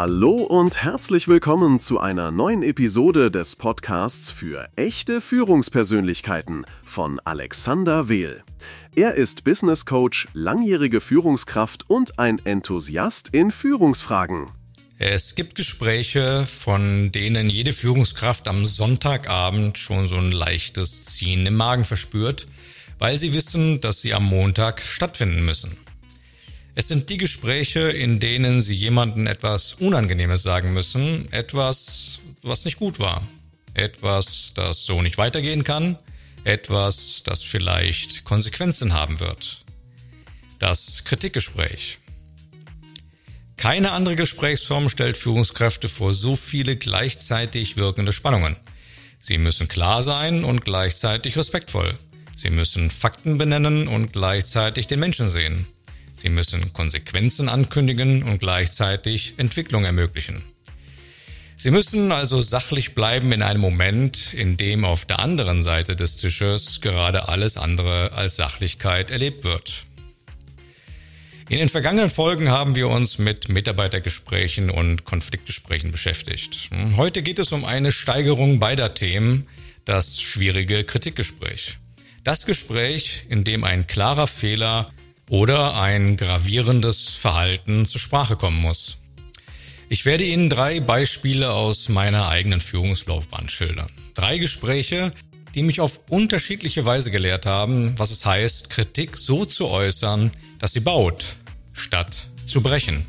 Hallo und herzlich willkommen zu einer neuen Episode des Podcasts für echte Führungspersönlichkeiten von Alexander Wehl. Er ist Business Coach, langjährige Führungskraft und ein Enthusiast in Führungsfragen. Es gibt Gespräche, von denen jede Führungskraft am Sonntagabend schon so ein leichtes Ziehen im Magen verspürt, weil sie wissen, dass sie am Montag stattfinden müssen. Es sind die Gespräche, in denen sie jemandem etwas Unangenehmes sagen müssen, etwas, was nicht gut war, etwas, das so nicht weitergehen kann, etwas, das vielleicht Konsequenzen haben wird. Das Kritikgespräch. Keine andere Gesprächsform stellt Führungskräfte vor so viele gleichzeitig wirkende Spannungen. Sie müssen klar sein und gleichzeitig respektvoll. Sie müssen Fakten benennen und gleichzeitig den Menschen sehen. Sie müssen Konsequenzen ankündigen und gleichzeitig Entwicklung ermöglichen. Sie müssen also sachlich bleiben in einem Moment, in dem auf der anderen Seite des Tisches gerade alles andere als Sachlichkeit erlebt wird. In den vergangenen Folgen haben wir uns mit Mitarbeitergesprächen und Konfliktgesprächen beschäftigt. Heute geht es um eine Steigerung beider Themen, das schwierige Kritikgespräch. Das Gespräch, in dem ein klarer Fehler oder ein gravierendes Verhalten zur Sprache kommen muss. Ich werde Ihnen 3 Beispiele aus meiner eigenen Führungslaufbahn schildern. 3 Gespräche, die mich auf unterschiedliche Weise gelehrt haben, was es heißt, Kritik so zu äußern, dass sie baut, statt zu brechen.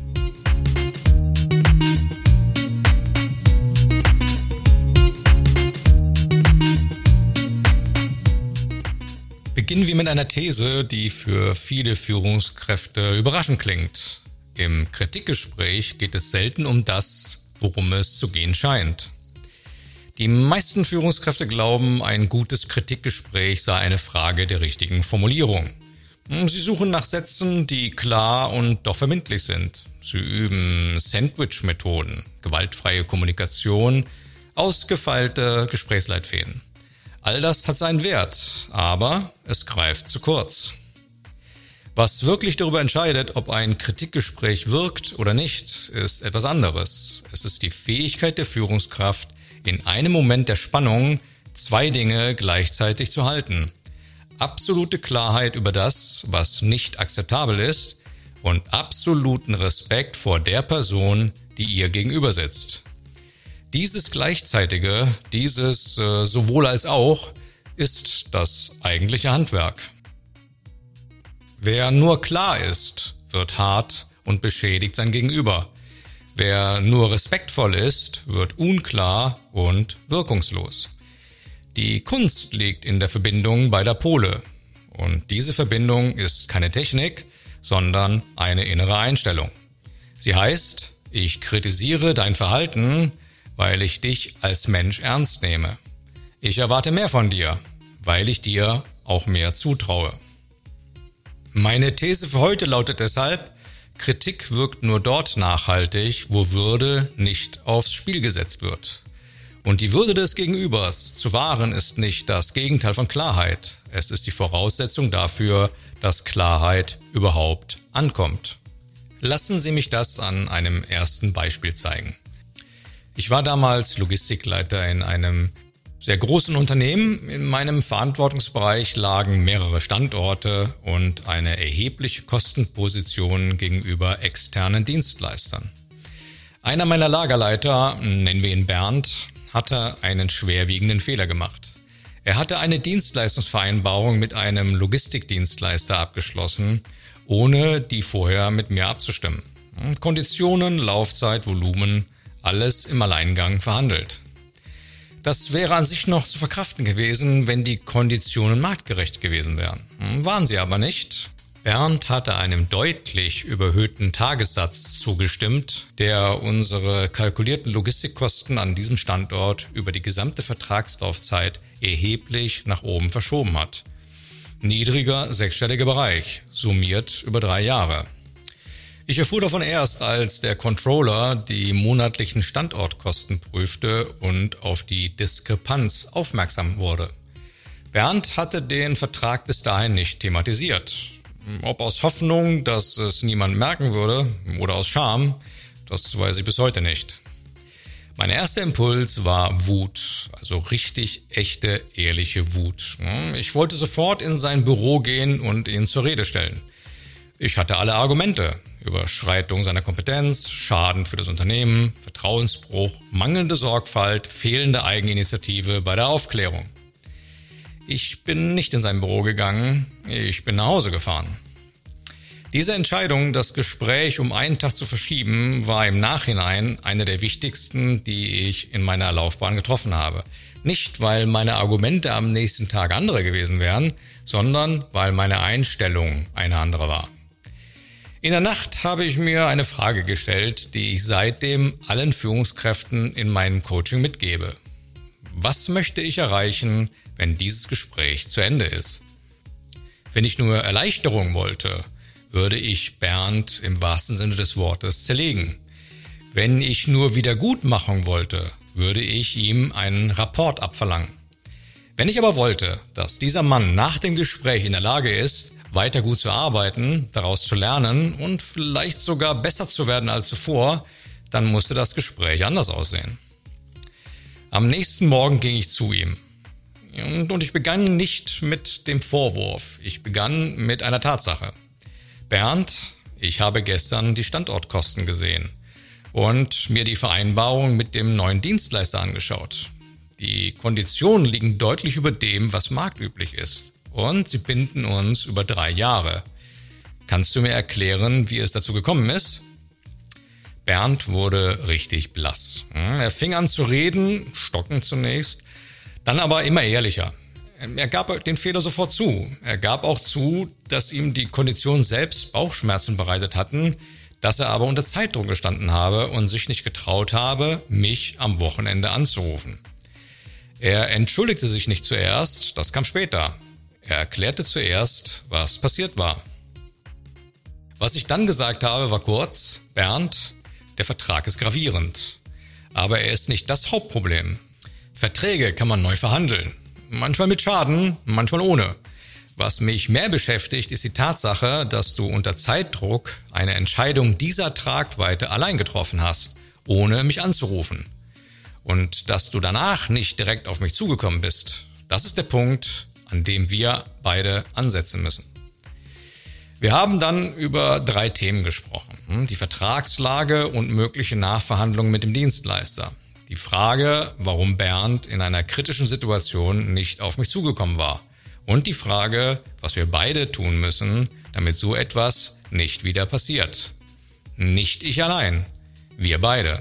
Beginnen wir mit einer These, die für viele Führungskräfte überraschend klingt. Im Kritikgespräch geht es selten um das, worum es zu gehen scheint. Die meisten Führungskräfte glauben, ein gutes Kritikgespräch sei eine Frage der richtigen Formulierung. Sie suchen nach Sätzen, die klar und doch verbindlich sind. Sie üben Sandwich-Methoden, gewaltfreie Kommunikation, ausgefeilte Gesprächsleitfäden. All das hat seinen Wert, aber es greift zu kurz. Was wirklich darüber entscheidet, ob ein Kritikgespräch wirkt oder nicht, ist etwas anderes. Es ist die Fähigkeit der Führungskraft, in einem Moment der Spannung 2 Dinge gleichzeitig zu halten. Absolute Klarheit über das, was nicht akzeptabel ist, und absoluten Respekt vor der Person, die ihr gegenüber sitzt. Dieses Gleichzeitige, dieses sowohl als auch, ist das eigentliche Handwerk. Wer nur klar ist, wird hart und beschädigt sein Gegenüber. Wer nur respektvoll ist, wird unklar und wirkungslos. Die Kunst liegt in der Verbindung beider Pole. Und diese Verbindung ist keine Technik, sondern eine innere Einstellung. Sie heißt, ich kritisiere dein Verhalten, weil ich dich als Mensch ernst nehme. Ich erwarte mehr von dir, weil ich dir auch mehr zutraue. Meine These für heute lautet deshalb, Kritik wirkt nur dort nachhaltig, wo Würde nicht aufs Spiel gesetzt wird. Und die Würde des Gegenübers zu wahren ist nicht das Gegenteil von Klarheit. Es ist die Voraussetzung dafür, dass Klarheit überhaupt ankommt. Lassen Sie mich das an einem ersten Beispiel zeigen. Ich war damals Logistikleiter in einem sehr großen Unternehmen. In meinem Verantwortungsbereich lagen mehrere Standorte und eine erhebliche Kostenposition gegenüber externen Dienstleistern. Einer meiner Lagerleiter, nennen wir ihn Bernd, hatte einen schwerwiegenden Fehler gemacht. Er hatte eine Dienstleistungsvereinbarung mit einem Logistikdienstleister abgeschlossen, ohne die vorher mit mir abzustimmen. Konditionen, Laufzeit, Volumen, alles im Alleingang verhandelt. Das wäre an sich noch zu verkraften gewesen, wenn die Konditionen marktgerecht gewesen wären. Waren sie aber nicht. Bernd hatte einem deutlich überhöhten Tagessatz zugestimmt, der unsere kalkulierten Logistikkosten an diesem Standort über die gesamte Vertragslaufzeit erheblich nach oben verschoben hat. Niedriger sechsstelliger Bereich, summiert über 3 Jahre. Ich erfuhr davon erst, als der Controller die monatlichen Standortkosten prüfte und auf die Diskrepanz aufmerksam wurde. Bernd hatte den Vertrag bis dahin nicht thematisiert. Ob aus Hoffnung, dass es niemand merken würde, oder aus Scham, Das weiß ich bis heute nicht. Mein erster Impuls war Wut, also richtig echte, ehrliche Wut. Ich wollte sofort in sein Büro gehen und ihn zur Rede stellen. Ich hatte alle Argumente: Überschreitung seiner Kompetenz, Schaden für das Unternehmen, Vertrauensbruch, mangelnde Sorgfalt, fehlende Eigeninitiative bei der Aufklärung. Ich bin nicht in sein Büro gegangen, ich bin nach Hause gefahren. Diese Entscheidung, das Gespräch um einen Tag zu verschieben, war im Nachhinein eine der wichtigsten, die ich in meiner Laufbahn getroffen habe. Nicht, weil meine Argumente am nächsten Tag andere gewesen wären, sondern weil meine Einstellung eine andere war. In der Nacht habe ich mir eine Frage gestellt, die ich seitdem allen Führungskräften in meinem Coaching mitgebe. Was möchte ich erreichen, wenn dieses Gespräch zu Ende ist? Wenn ich nur Erleichterung wollte, würde ich Bernd im wahrsten Sinne des Wortes zerlegen. Wenn ich nur Wiedergutmachung wollte, würde ich ihm einen Rapport abverlangen. Wenn ich aber wollte, dass dieser Mann nach dem Gespräch in der Lage ist, weiter gut zu arbeiten, daraus zu lernen und vielleicht sogar besser zu werden als zuvor, dann musste das Gespräch anders aussehen. Am nächsten Morgen ging ich zu ihm. Und ich begann nicht mit dem Vorwurf, ich begann mit einer Tatsache. Bernd, ich habe gestern die Standortkosten gesehen und mir die Vereinbarung mit dem neuen Dienstleister angeschaut. Die Konditionen liegen deutlich über dem, was marktüblich ist, und sie binden uns über 3 Jahre. Kannst du mir erklären, wie es dazu gekommen ist? Bernd wurde richtig blass. Er fing an zu reden, stockend zunächst, dann aber immer ehrlicher. Er gab den Fehler sofort zu. Er gab auch zu, dass ihm die Konditionen selbst Bauchschmerzen bereitet hatten, dass er aber unter Zeitdruck gestanden habe und sich nicht getraut habe, mich am Wochenende anzurufen. Er entschuldigte sich nicht zuerst, das kam später. Er erklärte zuerst, was passiert war. Was ich dann gesagt habe, war kurz: Bernd, der Vertrag ist gravierend, aber er ist nicht das Hauptproblem. Verträge kann man neu verhandeln. Manchmal mit Schaden, manchmal ohne. Was mich mehr beschäftigt, ist die Tatsache, dass du unter Zeitdruck eine Entscheidung dieser Tragweite allein getroffen hast, ohne mich anzurufen. Und dass du danach nicht direkt auf mich zugekommen bist. Das ist der Punkt, an dem wir beide ansetzen müssen. Wir haben dann über 3 Themen gesprochen. Die Vertragslage und mögliche Nachverhandlungen mit dem Dienstleister. Die Frage, warum Bernd in einer kritischen Situation nicht auf mich zugekommen war. Und die Frage, was wir beide tun müssen, damit so etwas nicht wieder passiert. Nicht ich allein, wir beide.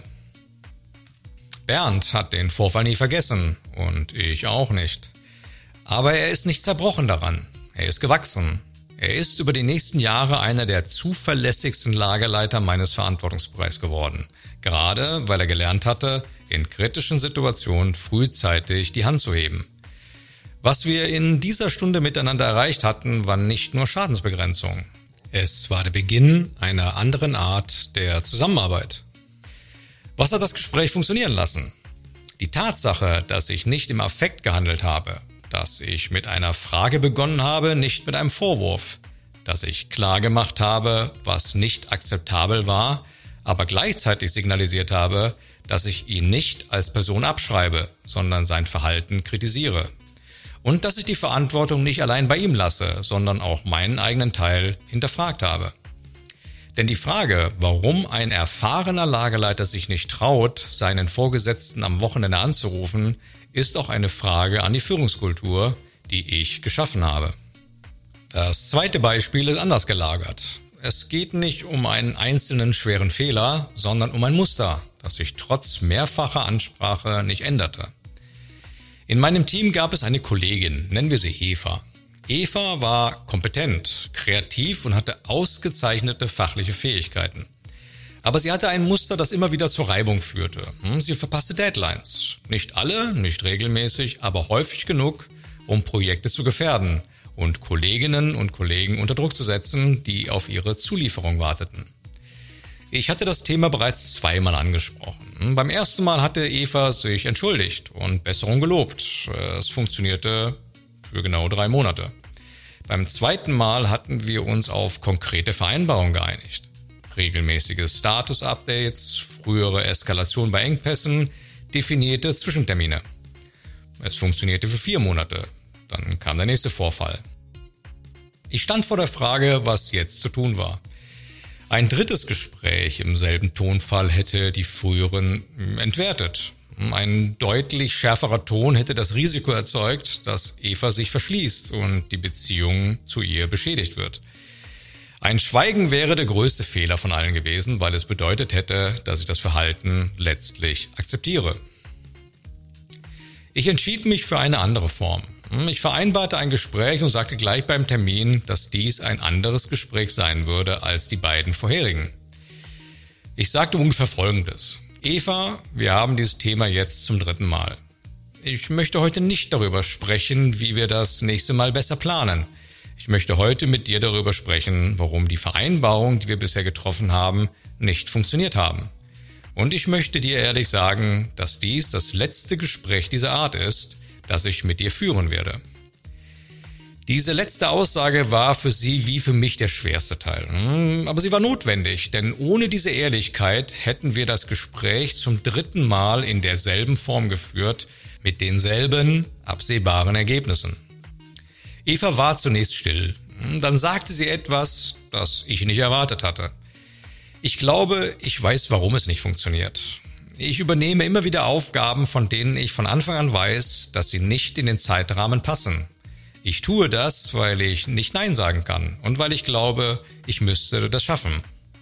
Bernd hat den Vorfall nie vergessen und ich auch nicht. Aber er ist nicht zerbrochen daran. Er ist gewachsen. Er ist über die nächsten Jahre einer der zuverlässigsten Lagerleiter meines Verantwortungsbereichs geworden. Gerade weil er gelernt hatte, in kritischen Situationen frühzeitig die Hand zu heben. Was wir in dieser Stunde miteinander erreicht hatten, war nicht nur Schadensbegrenzung. Es war der Beginn einer anderen Art der Zusammenarbeit. Was hat das Gespräch funktionieren lassen? Die Tatsache, dass ich nicht im Affekt gehandelt habe, dass ich mit einer Frage begonnen habe, nicht mit einem Vorwurf, dass ich klar gemacht habe, was nicht akzeptabel war, aber gleichzeitig signalisiert habe, dass ich ihn nicht als Person abschreibe, sondern sein Verhalten kritisiere. Und dass ich die Verantwortung nicht allein bei ihm lasse, sondern auch meinen eigenen Teil hinterfragt habe. Denn die Frage, warum ein erfahrener Lagerleiter sich nicht traut, seinen Vorgesetzten am Wochenende anzurufen, ist auch eine Frage an die Führungskultur, die ich geschaffen habe. Das zweite Beispiel ist anders gelagert. Es geht nicht um einen einzelnen schweren Fehler, sondern um ein Muster, das sich trotz mehrfacher Ansprache nicht änderte. In meinem Team gab es eine Kollegin, nennen wir sie Eva. Eva war kompetent, kreativ und hatte ausgezeichnete fachliche Fähigkeiten. Aber sie hatte ein Muster, das immer wieder zur Reibung führte. Sie verpasste Deadlines. Nicht alle, nicht regelmäßig, aber häufig genug, um Projekte zu gefährden und Kolleginnen und Kollegen unter Druck zu setzen, die auf ihre Zulieferung warteten. Ich hatte das Thema bereits 2-mal angesprochen. Beim ersten Mal hatte Eva sich entschuldigt und Besserung gelobt. Es funktionierte für genau 3 Monate. Beim zweiten Mal hatten wir uns auf konkrete Vereinbarungen geeinigt. regelmäßige Status-Updates, frühere Eskalation bei Engpässen, definierte Zwischentermine. Es funktionierte für 4 Monate. Dann kam der nächste Vorfall. Ich stand vor der Frage, was jetzt zu tun war. Ein drittes Gespräch im selben Tonfall hätte die früheren entwertet. Ein deutlich schärferer Ton hätte das Risiko erzeugt, dass Eva sich verschließt und die Beziehung zu ihr beschädigt wird. Ein Schweigen wäre der größte Fehler von allen gewesen, weil es bedeutet hätte, dass ich das Verhalten letztlich akzeptiere. Ich entschied mich für eine andere Form. Ich vereinbarte ein Gespräch und sagte gleich beim Termin, dass dies ein anderes Gespräch sein würde als die beiden vorherigen. Ich sagte ungefähr Folgendes: Eva, wir haben dieses Thema jetzt zum 3. Mal. Ich möchte heute nicht darüber sprechen, wie wir das nächste Mal besser planen. Ich möchte heute mit dir darüber sprechen, warum die Vereinbarungen, die wir bisher getroffen haben, nicht funktioniert haben. Und ich möchte dir ehrlich sagen, dass dies das letzte Gespräch dieser Art ist, das ich mit dir führen werde. Diese letzte Aussage war für sie wie für mich der schwerste Teil. Aber sie war notwendig, denn ohne diese Ehrlichkeit hätten wir das Gespräch zum 3. Mal in derselben Form geführt, mit denselben absehbaren Ergebnissen. Eva war zunächst still. Dann sagte sie etwas, das ich nicht erwartet hatte. Ich glaube, ich weiß, warum es nicht funktioniert. Ich übernehme immer wieder Aufgaben, von denen ich von Anfang an weiß, dass sie nicht in den Zeitrahmen passen. Ich tue das, weil ich nicht Nein sagen kann und weil ich glaube, ich müsste das schaffen.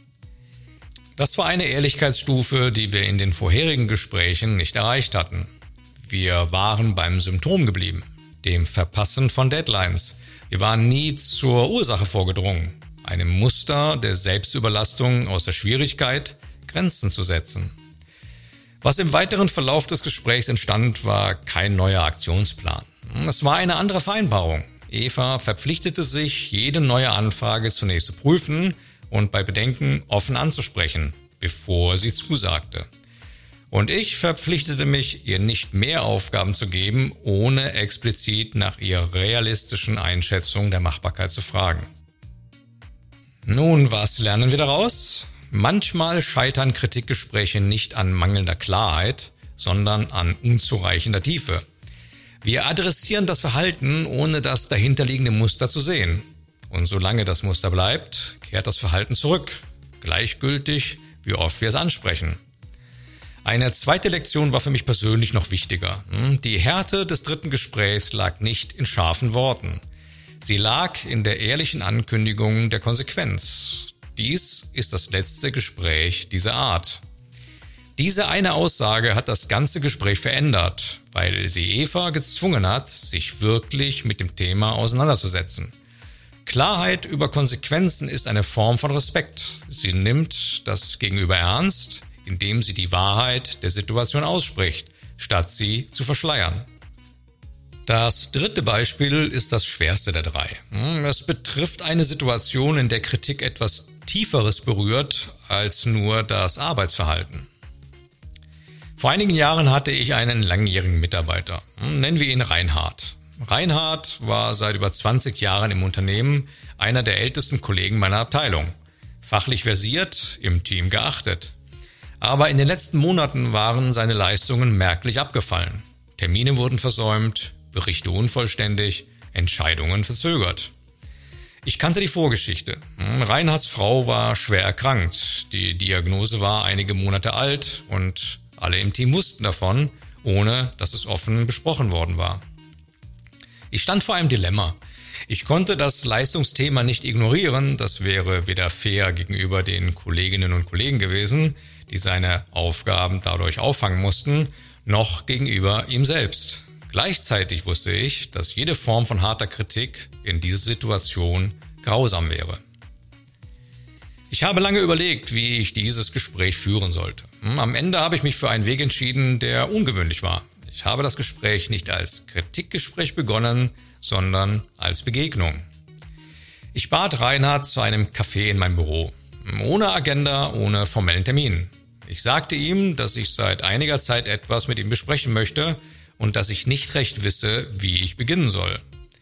Das war eine Ehrlichkeitsstufe, die wir in den vorherigen Gesprächen nicht erreicht hatten. Wir waren beim Symptom geblieben, dem Verpassen von Deadlines. Wir waren nie zur Ursache vorgedrungen, einem Muster der Selbstüberlastung aus der Schwierigkeit, Grenzen zu setzen. Was im weiteren Verlauf des Gesprächs entstand, war kein neuer Aktionsplan. Es war eine andere Vereinbarung. Eva verpflichtete sich, jede neue Anfrage zunächst zu prüfen und bei Bedenken offen anzusprechen, bevor sie zusagte. Und ich verpflichtete mich, ihr nicht mehr Aufgaben zu geben, ohne explizit nach ihrer realistischen Einschätzung der Machbarkeit zu fragen. Nun, was lernen wir daraus? Manchmal scheitern Kritikgespräche nicht an mangelnder Klarheit, sondern an unzureichender Tiefe. Wir adressieren das Verhalten, ohne das dahinterliegende Muster zu sehen. Und solange das Muster bleibt, kehrt das Verhalten zurück, gleichgültig, wie oft wir es ansprechen. Eine zweite Lektion war für mich persönlich noch wichtiger. Die Härte des 3. Gesprächs lag nicht in scharfen Worten. Sie lag in der ehrlichen Ankündigung der Konsequenz. Dies ist das letzte Gespräch dieser Art. Diese eine Aussage hat das ganze Gespräch verändert, weil sie Eva gezwungen hat, sich wirklich mit dem Thema auseinanderzusetzen. Klarheit über Konsequenzen ist eine Form von Respekt. Sie nimmt das Gegenüber ernst, indem sie die Wahrheit der Situation ausspricht, statt sie zu verschleiern. Das 3. Beispiel ist das schwerste der 3. Es betrifft eine Situation, in der Kritik etwas Tieferes berührt als nur das Arbeitsverhalten. Vor einigen Jahren hatte ich einen langjährigen Mitarbeiter. Nennen wir ihn Reinhard. Reinhard war seit über 20 Jahren im Unternehmen einer der ältesten Kollegen meiner Abteilung. Fachlich versiert, im Team geachtet. Aber in den letzten Monaten waren seine Leistungen merklich abgefallen. Termine wurden versäumt, Berichte unvollständig, Entscheidungen verzögert. Ich kannte die Vorgeschichte. Reinhards Frau war schwer erkrankt. Die Diagnose war einige Monate alt und alle im Team wussten davon, ohne dass es offen besprochen worden war. Ich stand vor einem Dilemma. Ich konnte das Leistungsthema nicht ignorieren, das wäre weder fair gegenüber den Kolleginnen und Kollegen gewesen, die seine Aufgaben dadurch auffangen mussten, noch gegenüber ihm selbst. Gleichzeitig wusste ich, dass jede Form von harter Kritik in dieser Situation grausam wäre. Ich habe lange überlegt, wie ich dieses Gespräch führen sollte. Am Ende habe ich mich für einen Weg entschieden, der ungewöhnlich war. Ich habe das Gespräch nicht als Kritikgespräch begonnen, sondern als Begegnung. Ich bat Reinhard zu einem Café in meinem Büro. Ohne Agenda, ohne formellen Termin. Ich sagte ihm, dass ich seit einiger Zeit etwas mit ihm besprechen möchte und dass ich nicht recht wisse, wie ich beginnen soll.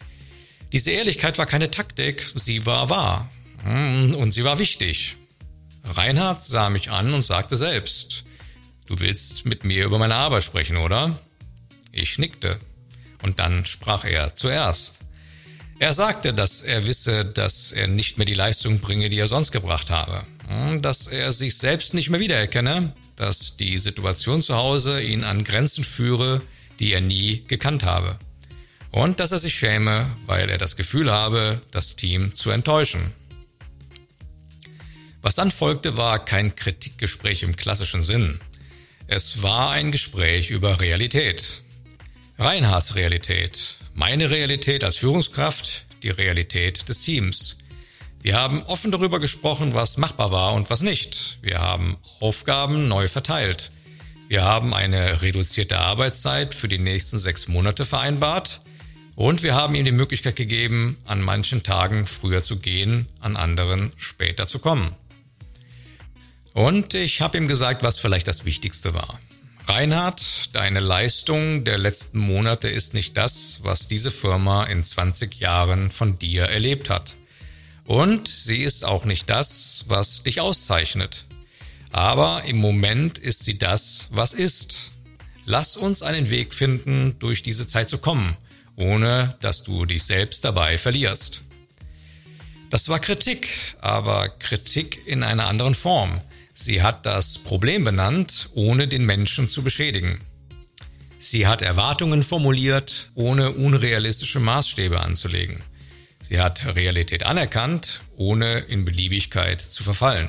Diese Ehrlichkeit war keine Taktik, sie war wahr. Und sie war wichtig. Reinhard sah mich an und sagte selbst: Du willst mit mir über meine Arbeit sprechen, oder? Ich nickte. Und dann sprach er zuerst. Er sagte, dass er wisse, dass er nicht mehr die Leistung bringe, die er sonst gebracht habe. Dass er sich selbst nicht mehr wiedererkenne, dass die Situation zu Hause ihn an Grenzen führe, die er nie gekannt habe. Und dass er sich schäme, weil er das Gefühl habe, das Team zu enttäuschen. Was dann folgte, war kein Kritikgespräch im klassischen Sinn. Es war ein Gespräch über Realität. Reinhards Realität, meine Realität als Führungskraft, die Realität des Teams. Wir haben offen darüber gesprochen, was machbar war und was nicht. Wir haben Aufgaben neu verteilt. Wir haben eine reduzierte Arbeitszeit für die nächsten 6 Monate vereinbart und wir haben ihm die Möglichkeit gegeben, an manchen Tagen früher zu gehen, an anderen später zu kommen. Und ich habe ihm gesagt, was vielleicht das Wichtigste war. Reinhard, deine Leistung der letzten Monate ist nicht das, was diese Firma in 20 Jahren von dir erlebt hat. Und sie ist auch nicht das, was dich auszeichnet. Aber im Moment ist sie das, was ist. Lass uns einen Weg finden, durch diese Zeit zu kommen, ohne dass du dich selbst dabei verlierst. Das war Kritik, aber Kritik in einer anderen Form. Sie hat das Problem benannt, ohne den Menschen zu beschädigen. Sie hat Erwartungen formuliert, ohne unrealistische Maßstäbe anzulegen. Sie hat Realität anerkannt, ohne in Beliebigkeit zu verfallen.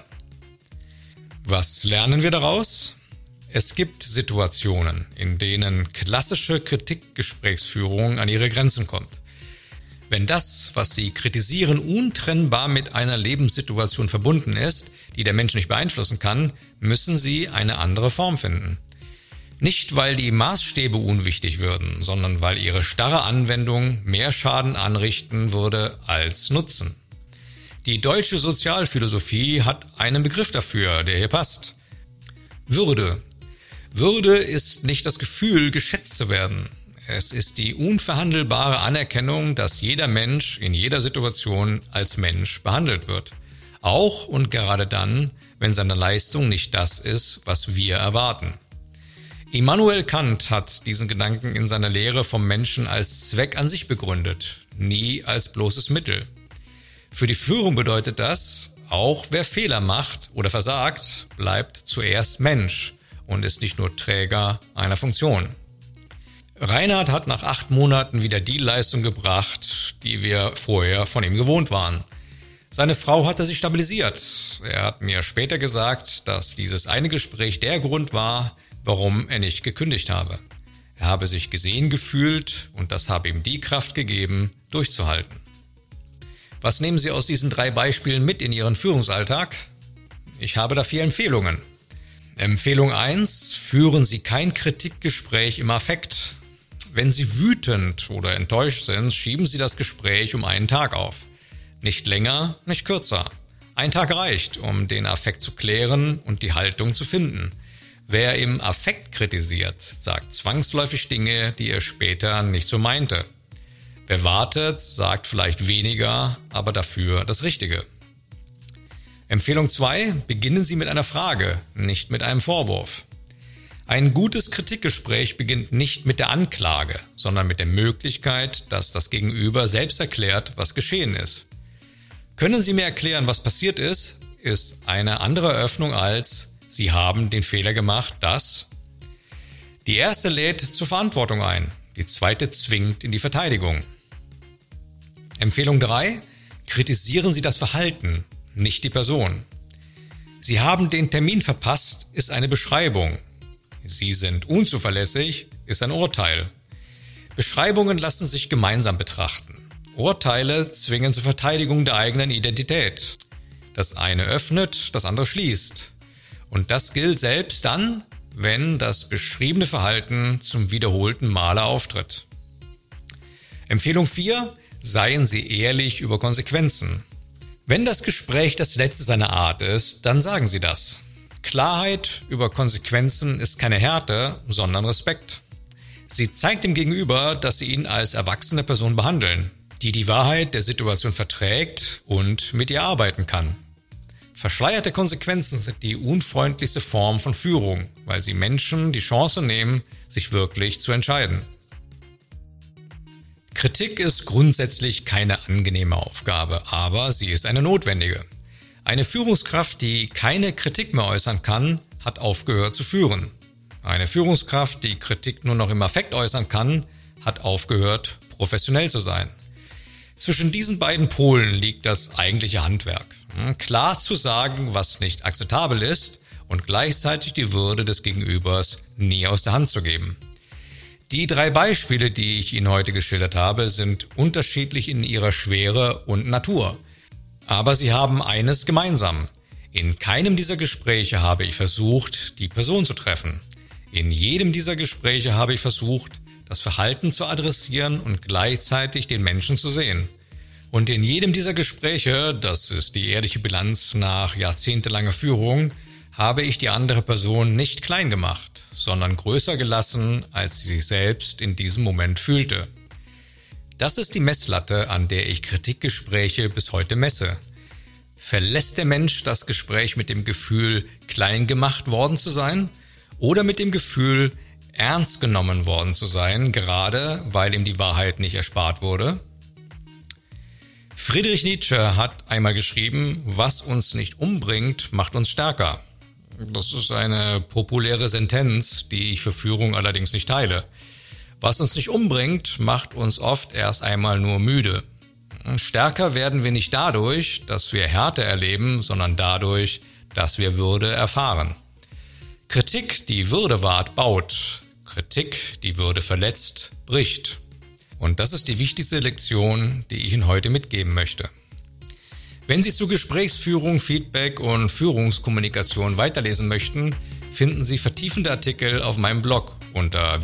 Was lernen wir daraus? Es gibt Situationen, in denen klassische Kritikgesprächsführung an ihre Grenzen kommt. Wenn das, was Sie kritisieren, untrennbar mit einer Lebenssituation verbunden ist, die der Mensch nicht beeinflussen kann, müssen Sie eine andere Form finden. Nicht, weil die Maßstäbe unwichtig würden, sondern weil ihre starre Anwendung mehr Schaden anrichten würde als Nutzen. Die deutsche Sozialphilosophie hat einen Begriff dafür, der hier passt. Würde. Würde ist nicht das Gefühl, geschätzt zu werden. Es ist die unverhandelbare Anerkennung, dass jeder Mensch in jeder Situation als Mensch behandelt wird. Auch und gerade dann, wenn seine Leistung nicht das ist, was wir erwarten. Immanuel Kant hat diesen Gedanken in seiner Lehre vom Menschen als Zweck an sich begründet, nie als bloßes Mittel. Für die Führung bedeutet das, auch wer Fehler macht oder versagt, bleibt zuerst Mensch und ist nicht nur Träger einer Funktion. Reinhard hat nach 8 Monaten wieder die Leistung gebracht, die wir vorher von ihm gewohnt waren. Seine Frau hatte sich stabilisiert. Er hat mir später gesagt, dass dieses eine Gespräch der Grund war, warum er nicht gekündigt habe. Er habe sich gesehen gefühlt und das habe ihm die Kraft gegeben, durchzuhalten. Was nehmen Sie aus diesen 3 Beispielen mit in Ihren Führungsalltag? Ich habe da 4 Empfehlungen. Empfehlung 1: Führen Sie kein Kritikgespräch im Affekt. Wenn Sie wütend oder enttäuscht sind, schieben Sie das Gespräch um einen Tag auf. Nicht länger, nicht kürzer. Ein Tag reicht, um den Affekt zu klären und die Haltung zu finden. Wer im Affekt kritisiert, sagt zwangsläufig Dinge, die er später nicht so meinte. Wer wartet, sagt vielleicht weniger, aber dafür das Richtige. Empfehlung 2: Beginnen Sie mit einer Frage, nicht mit einem Vorwurf. Ein gutes Kritikgespräch beginnt nicht mit der Anklage, sondern mit der Möglichkeit, dass das Gegenüber selbst erklärt, was geschehen ist. Können Sie mir erklären, was passiert ist eine andere Eröffnung als Sie haben den Fehler gemacht, dass. Die erste lädt zur Verantwortung ein, die zweite zwingt in die Verteidigung. Empfehlung 3: Kritisieren Sie das Verhalten, nicht die Person. Sie haben den Termin verpasst, ist eine Beschreibung. Sie sind unzuverlässig, ist ein Urteil. Beschreibungen lassen sich gemeinsam betrachten. Urteile zwingen zur Verteidigung der eigenen Identität. Das eine öffnet, das andere schließt. Und das gilt selbst dann, wenn das beschriebene Verhalten zum wiederholten Male auftritt. Empfehlung 4: Seien Sie ehrlich über Konsequenzen. Wenn das Gespräch das letzte seiner Art ist, dann sagen Sie das. Klarheit über Konsequenzen ist keine Härte, sondern Respekt. Sie zeigt dem Gegenüber, dass Sie ihn als erwachsene Person behandeln, die die Wahrheit der Situation verträgt und mit ihr arbeiten kann. Verschleierte Konsequenzen sind die unfreundlichste Form von Führung, weil sie Menschen die Chance nehmen, sich wirklich zu entscheiden. Kritik ist grundsätzlich keine angenehme Aufgabe, aber sie ist eine notwendige. Eine Führungskraft, die keine Kritik mehr äußern kann, hat aufgehört zu führen. Eine Führungskraft, die Kritik nur noch im Affekt äußern kann, hat aufgehört, professionell zu sein. Zwischen diesen beiden Polen liegt das eigentliche Handwerk. Klar zu sagen, was nicht akzeptabel ist und gleichzeitig die Würde des Gegenübers nie aus der Hand zu geben. Die 3 Beispiele, die ich Ihnen heute geschildert habe, sind unterschiedlich in ihrer Schwere und Natur. Aber sie haben eines gemeinsam. In keinem dieser Gespräche habe ich versucht, die Person zu treffen. In jedem dieser Gespräche habe ich versucht, das Verhalten zu adressieren und gleichzeitig den Menschen zu sehen. Und in jedem dieser Gespräche, das ist die ehrliche Bilanz nach jahrzehntelanger Führung, habe ich die andere Person nicht klein gemacht, sondern größer gelassen, als sie sich selbst in diesem Moment fühlte. Das ist die Messlatte, an der ich Kritikgespräche bis heute messe. Verlässt der Mensch das Gespräch mit dem Gefühl, klein gemacht worden zu sein, oder mit dem Gefühl, ernst genommen worden zu sein, gerade weil ihm die Wahrheit nicht erspart wurde? Friedrich Nietzsche hat einmal geschrieben, was uns nicht umbringt, macht uns stärker. Das ist eine populäre Sentenz, die ich für Führung allerdings nicht teile. Was uns nicht umbringt, macht uns oft erst einmal nur müde. Stärker werden wir nicht dadurch, dass wir Härte erleben, sondern dadurch, dass wir Würde erfahren. Kritik, die Würde wahrt, baut. Kritik, die Würde verletzt, bricht. Und das ist die wichtigste Lektion, die ich Ihnen heute mitgeben möchte. Wenn Sie zu Gesprächsführung, Feedback und Führungskommunikation weiterlesen möchten, finden Sie vertiefende Artikel auf meinem Blog unter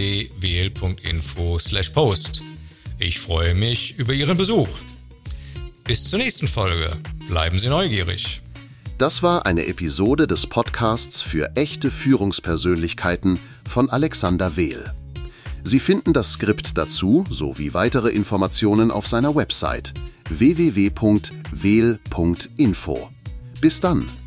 www.wel.info/post. Ich freue mich über Ihren Besuch. Bis zur nächsten Folge. Bleiben Sie neugierig. Das war eine Episode des Podcasts für echte Führungspersönlichkeiten von Alexander Wehl. Sie finden das Skript dazu sowie weitere Informationen auf seiner Website www.wel.info. Bis dann!